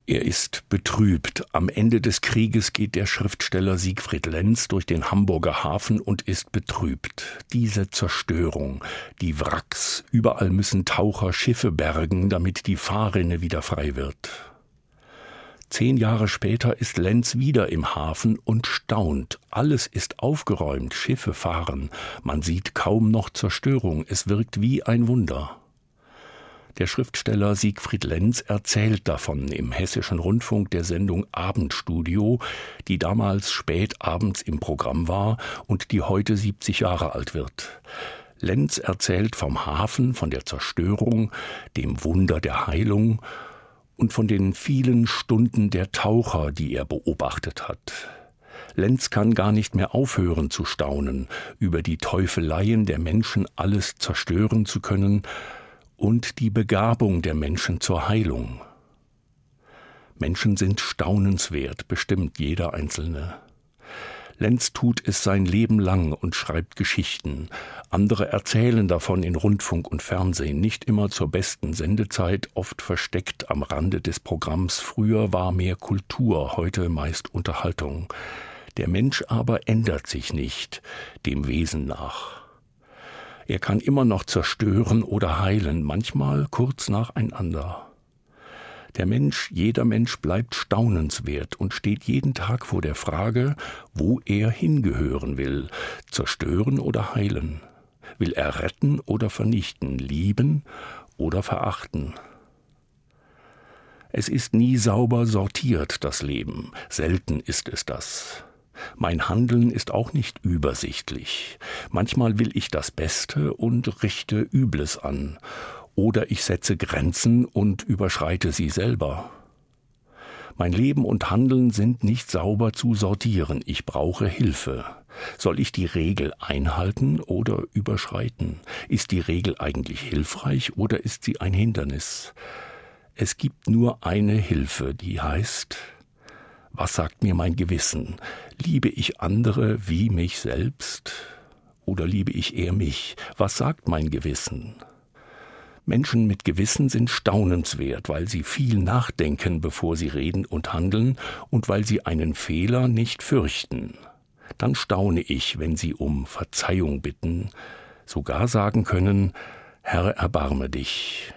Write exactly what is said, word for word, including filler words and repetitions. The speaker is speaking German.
Er ist betrübt. Am Ende des Krieges geht der Schriftsteller Siegfried Lenz durch den Hamburger Hafen und ist betrübt. Diese Zerstörung, die Wracks, überall müssen Taucher Schiffe bergen, damit die Fahrrinne wieder frei wird. Zehn Jahre später ist Lenz wieder im Hafen und staunt. Alles ist aufgeräumt, Schiffe fahren. Man sieht kaum noch Zerstörung. Es wirkt wie ein Wunder. Der Schriftsteller Siegfried Lenz erzählt davon im Hessischen Rundfunk der Sendung Abendstudio, die damals spät abends im Programm war und die heute siebzig Jahre alt wird. Lenz erzählt vom Hafen, von der Zerstörung, dem Wunder der Heilung und von den vielen Stunden der Taucher, die er beobachtet hat. Lenz kann gar nicht mehr aufhören zu staunen über die Teufeleien der Menschen, alles zerstören zu können, und die Begabung der Menschen zur Heilung. Menschen sind staunenswert, bestimmt jeder Einzelne. Lenz tut es sein Leben lang und schreibt Geschichten. Andere erzählen davon in Rundfunk und Fernsehen, nicht immer zur besten Sendezeit, oft versteckt am Rande des Programms. Früher war mehr Kultur, heute meist Unterhaltung. Der Mensch aber ändert sich nicht, dem Wesen nach. Er kann immer noch zerstören oder heilen, manchmal kurz nacheinander. Der Mensch, jeder Mensch bleibt staunenswert und steht jeden Tag vor der Frage, wo er hingehören will, zerstören oder heilen. Will er retten oder vernichten, lieben oder verachten? Es ist nie sauber sortiert, das Leben, selten ist es das. Mein Handeln ist auch nicht übersichtlich. Manchmal will ich das Beste und richte Übles an. Oder ich setze Grenzen und überschreite sie selber. Mein Leben und Handeln sind nicht sauber zu sortieren. Ich brauche Hilfe. Soll ich die Regel einhalten oder überschreiten? Ist die Regel eigentlich hilfreich oder ist sie ein Hindernis? Es gibt nur eine Hilfe, die heißt: Was sagt mir mein Gewissen? Liebe ich andere wie mich selbst? Oder liebe ich eher mich? Was sagt mein Gewissen? Menschen mit Gewissen sind staunenswert, weil sie viel nachdenken, bevor sie reden und handeln und weil sie einen Fehler nicht fürchten. Dann staune ich, wenn sie um Verzeihung bitten, sogar sagen können: Herr, erbarme dich.